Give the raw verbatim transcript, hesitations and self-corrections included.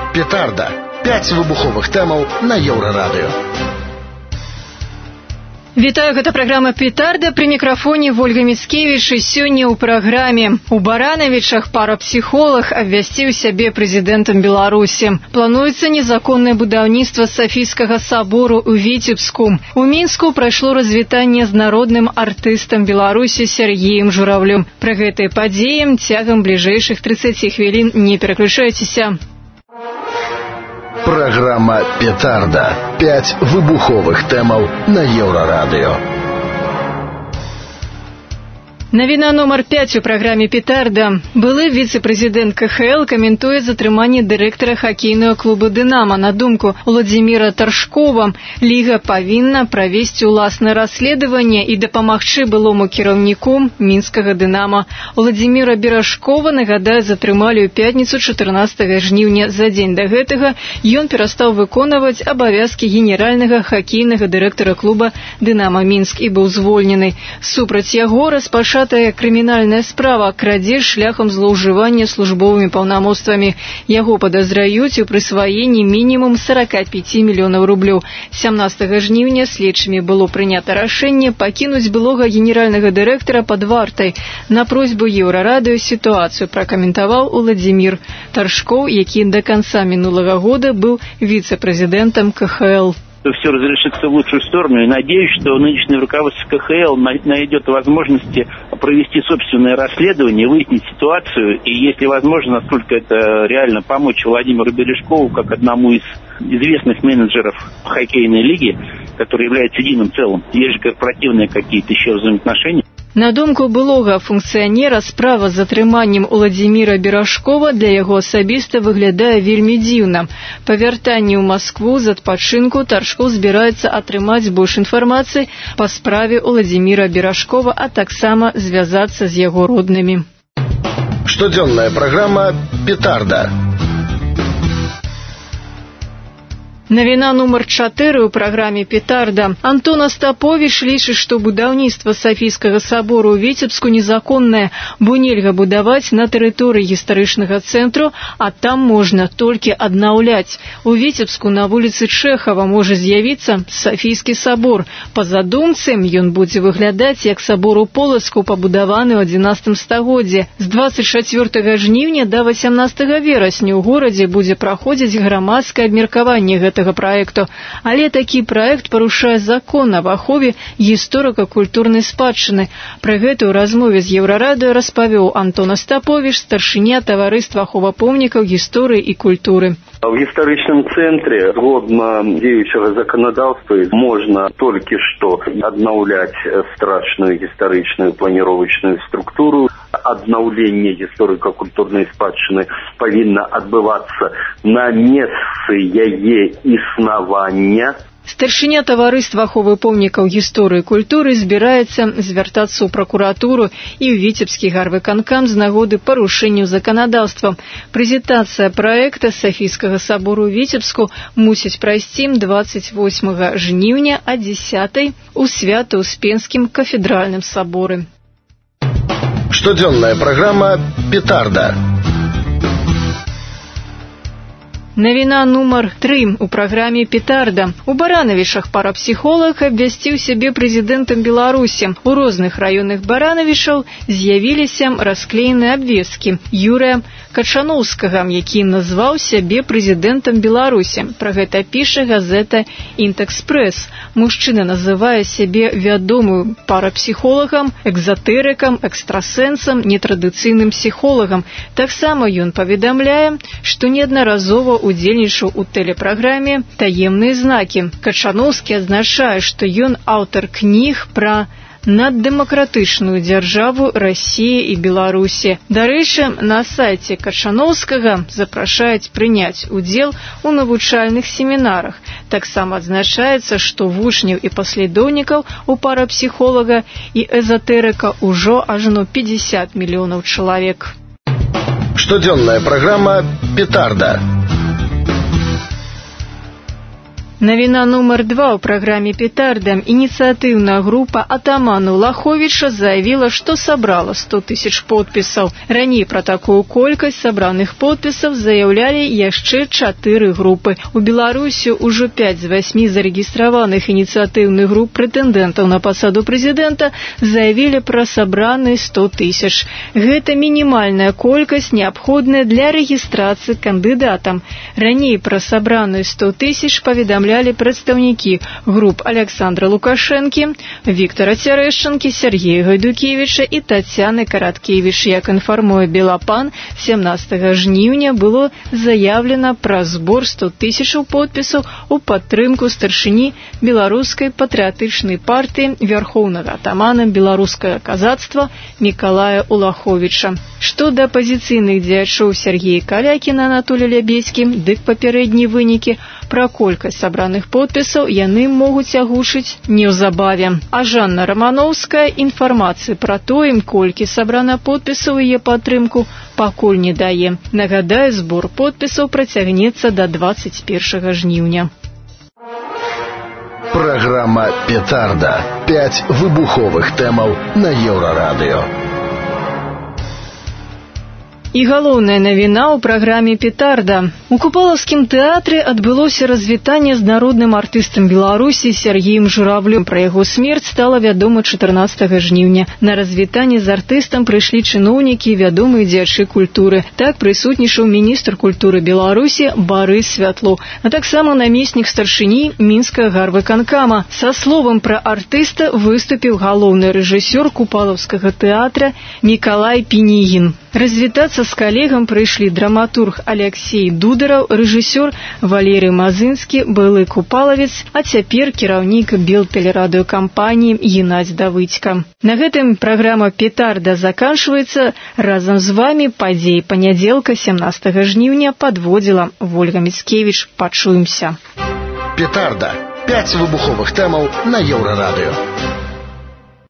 Петарда. Пяць выбуховых тэмаў на Еўрарадыё. Вітаю, гэта праграма «Петарда», пры мікрафоне Вольга Міцкевіч, і сёння ў праграме. У Баранавічах парапсіхолаг абвясціў сябе прэзідэнтам Беларусі. Плануецца незаконнае будаўніцтва Сафійскага сабору ў Віцебску. У Мінску прайшло развітанне з народным артыстам Беларусі Сергеем Журавлём. Пра гэтыя падзеі цягам бліжэйшых трыццаці хвілін не пераключайцеся. Праграма «Петарда». Пяць выбуховых тэмаў на Еўрарадыё. Навіна нумар пяць у праграме «Петарда». Былы віцэ-прэзідэнт ка ха эл каментуе затрыманне дырэктара хакейнага клуба «Дынамо». На думку Владзіміра Таршкова, ліга павінна правесці ўласнае расследаванне і дапамагчы былому кіраўніку мінскага «Дынамо». Владзіміра Берашкова, нагадаю, затрымалі ў пятніцу чатырнаццатага жніўня. За дзень да гэтага ён перастаў выконваць абавязкі генеральнага хакейнага дырэктара клуба «Дынамо Мінск» і быў звольнены. Супраць яго распачаўся крымінальная справа крадзеж шляхам злоўжывання службовымі паўнамоцтвамі. Яго падазраюць у прысваенні мінімум сорок пять мільёнаў рублёў. сямнаццатага жніўня следчымі было прынята рашэнне пакінуць былога генеральнага дырэктара пад вартай. На просьбу Еўрарадыё сітуацыю пракаментаваў Владзімір Таршкоў, які да канца мінулага года быў віцэ-прэзідэнтам ка ха эл. Все разрешится в лучшую сторону, и надеюсь, что нынешнее руководство ка ха эл найдет возможности провести собственное расследование, выяснить ситуацию, и, если возможно, насколько это реально, помочь Владимиру Бережкову, как одному из известных менеджеров хоккейной лиги, который является единым целым. Есть же корпоративные какие-то еще взаимоотношения. На думку былога функцыянера, справа з затрыманнем Владзіміра Берашкова для яго асабіста выглядае вельмі дзіўна. Па вяртанні ў Маскву з адпачынку Таршкоў збіраецца атрымаць больш інфармацыі па справе Владзіміра Берашкова, а таксама звязацца з яго роднымі. Штодзённая праграма «Петарда». Навіна нумар чатыры ў праграме «Петарда». Антон Астаповіч лічыць, што будаўніцтва Сафійскага сабору ў Віцебску незаконнае, бо нельга будаваць на тэрыторыі гістарычнага цэнтру, а там можна толькі аднаўляць. У Віцебску на вуліцы Чэхава можа з'явіцца Сафійскі сабор. Па задумцы ён будзе выглядаць як сабор у Полацку, пабудаваны ў адзінаццатым стагоддзі. З дваццаць чацвёртага жніўня да васямнаццатага верасня ў горадзе будзе праходзіць грамадскае абмеркаванне гэтага проекту, але такі проект парушае закон аб ахове гісторыка-культурнай спадчыны. Пра гэта ў размове з Еўрарадыё распавёў Антон Астаповіч, старшыня таварыства ахова помнікаў гісторыі і культуры. В гістарычным цэнтры, згодна дзеючага заканадаўства, можна толькі што аднаўляць страшную гістарычную планіровачную структуру. Аднаўленне гісторыка-культурнай спадчыны павінна адбывацца на месцы яе існавання. Старшыня таварыства аховы помнікаў гісторыі і культуры збіраецца звяртацца ў пракуратуру і ў Віцебскі гарвыканкам з нагоды парушэнняў заканадаўства. Прэзентацыя праекта Сафійскага сабору ў Віцебску мусіць прайсці дваццаць восьмага жніўня а дзесятай у Свята-Успенскім кафедральным саборы. Штодзённая праграма «Петарда». Навіна нумар тры у праграме «Петарда». У Баранавічах парапсіхолаг абвясціў сябе прэзідэнтам Беларусі. У розных раёнах Баранавічаў з'явіліся расклееныя абвесткі Юрыя Качаноўскага, які назваў сябе прэзідэнтам Беларусі. Пра гэта піша газета «Інтэкспрэс». Мужчына называе сябе вядомым парапсіхолагам, экзатэрыкам, экстрасэнсам, нетрадыцыйным псіхолагам. Таксама ён паведамляе, што неаднаразова удзельнічаў у тэлепраграме «Таемныя знакі». Качаноўскі адзначае, што ён аўтар кніг пра наддэмакратычную дзяржаву Расіі і Беларусі. Дарэчы, на сайце Качаноўскага запрашаюць прыняць удзел у навучальных семінарах. Таксама адзначаецца, што вучняў і паслядоўнікаў у парапсіхолага і эзатэрыка ўжо ажно пятьдесят мільёнаў чалавек. Штодзённая праграма «Петарда». Навіна нумар два ў праграме «Петарда». Ініцыятыўная група атамана Улаховіча заявіла, што сабрала сто тысяч подпісаў. Раней пра такую колькасць сабраных подпісаў заяўлялі яшчэ чатыры групы. У Беларусі ўжо пяць з васьмі зарэгістраваных ініцыятыўных груп прэтэндэнтаў на пасаду прэзідэнта заявілі пра сабраныя сто тысяч. Гэта мінімальная колькасць, неабходная для рэгістрацыі кандыдатам. Раней пра сабраную сто тысяч паведамлялі прадстаўнікі груп Александра Лукашэнкі, Віктора Цярэшчанкі, Сергея Гайдукевіча і Тацяны Караткевіч. Як інфармуе Белапан, сямнаццатага жніўня было заявлена пра збор сто тысячаў подпісаў у падтрымку старшыні беларускай патрыятычнай партыі вярхоўнага атамана беларускага казацтва Мікалая Улаховіча. Што да апазіцыйных дзеячоў Сергея Калякіна, Анатолія Лябедзькі, дык папярэднія вынікі пра колькасць сабраных подпісаў яны могуць агучыць неўзабаве. А Жанна Рамановская інфармацыі пра тое, колькі сабрана подпісаў яе падтрымку, пакуль не дае. Нагадаю, збор подпісаў працягнецца да дваццаць першага жніўня. Праграма «Петарда». Пяць выбуховых тэмаў на Еўрарадыё. І галоўная навіна ў праграме «Петарда». У Купалаўскім тэатры адбылося развітанне з народным артыстам Беларусі Сергеем Журавлём. Пра яго смерць стала вядома чатырнаццатага жніўня. На развітанне з артыстам прыйшлі чыноўнікі і вядомыя дзеячы культуры. Так прысутнічаў міністр культуры Беларусі Барыс Святло, а таксама намеснік старшыні мінскага гарвыканкама. Са словам пра артыста выступіў галоўны рэжысёр Купалаўскага тэатра Мікалай Пінігін. Развітацца з калегам прыйшлі драматург Алексей Дудараў, рэжысёр Валерый Мазынскі, былы купалавец, а цяпер кіраўнік белтэлерадыёкампаніі Геннадзь Давыдзька. На гэтым праграма «Петарда» заканчваецца. Разам з вамі падзеі панядзелка сямнаццатага жніўня падводзіла Вольга Міцкевіч. Пачуемся. «Петарда». Пяць выбуховых тэмаў на Еўрарадыё.